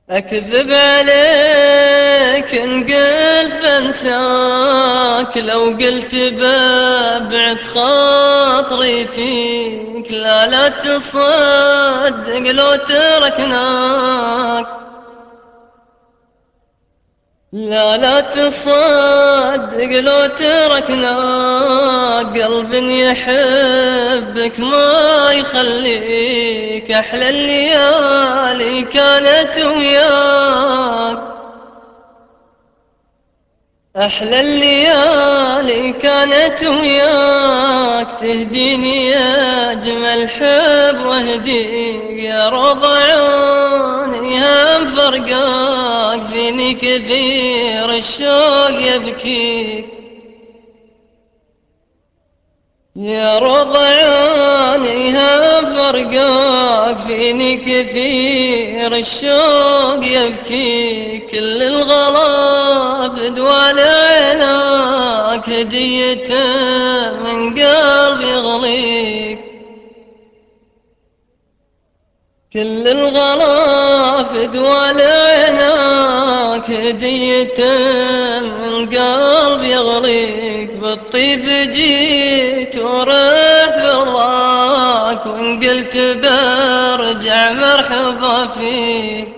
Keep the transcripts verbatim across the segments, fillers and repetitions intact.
أكذب عليك إن قلت بنساك، لو قلت ببعد خاطري فيك. لا لا تصدق لو تركناك، لا لا تصدق لو تركناك. قلب يحبك ما يخليك، أحلى الليالي كانت وياك، أحلى الليالي كانت وياك. تهديني أجمل حب واهديك يا رضا عيوني، هم فرقاك فيني كثير الشوق يبكيك. يا رضا عيوني هم فرقاك فيني كثير الشوق يبكي. كل الغلا في دوال عيناك هدية من قلبي يغليك. كل الغلا في دوال عيناك هدية من قلبي يغليك. بالطيب جيت ورحت برضاك، وإن قلت برجع مرحبا فيك.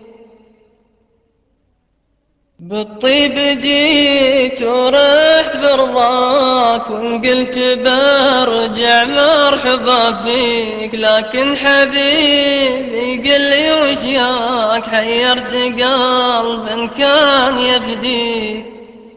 بالطيب جيت ورحت برضاك، وإن قلت برجع مرحبا فيك. لكن حبيبي قل لي وشياك، حيرت قلب كان يفديك.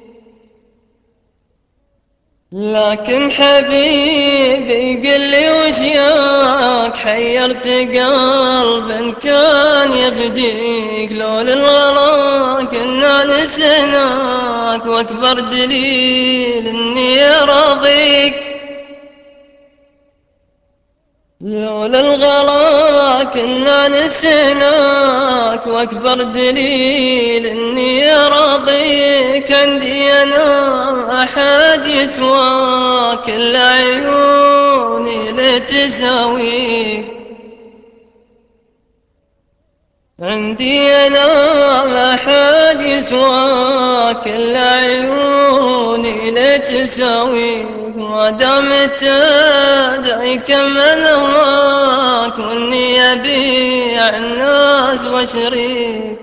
لكن حبيبي قل لي وشياك، حيرت قلب كان يفديك. لولا الغلا كنا نسيناك، واكبر دليل اني راضيك. لولا الغلا كنا نسيناك، واكبر دليل اني راضيك. عندي انا احد يسواك، الا عيوني لتساويك. عندي انا ما حد يسواك، الا عيوني لتساويك. ما دامت تدعي كم انا هواك، واني ابيع الناس واشريك.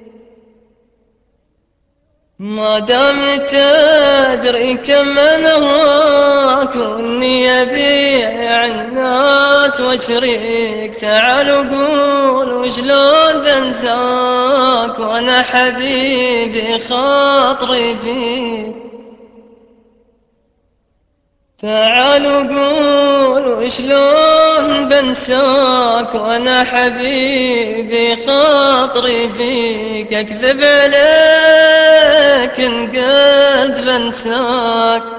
ما دامت تدري كم انا هواك، واني ابيع الناس واشريك. تعال وقول وشلون بنساك، وانا حبيبي خاطري فيك. تعال وقول وشلون بنساك، وانا حبيبي خاطري فيك. اكذب عليك ان قلت بنساك،